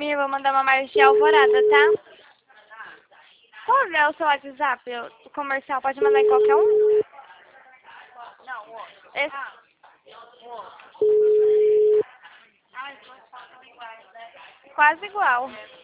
Eu vou mandar uma marcha alvorada, tá? Qual é o seu WhatsApp? O comercial pode mandar em qualquer um? Esse... Quase igual.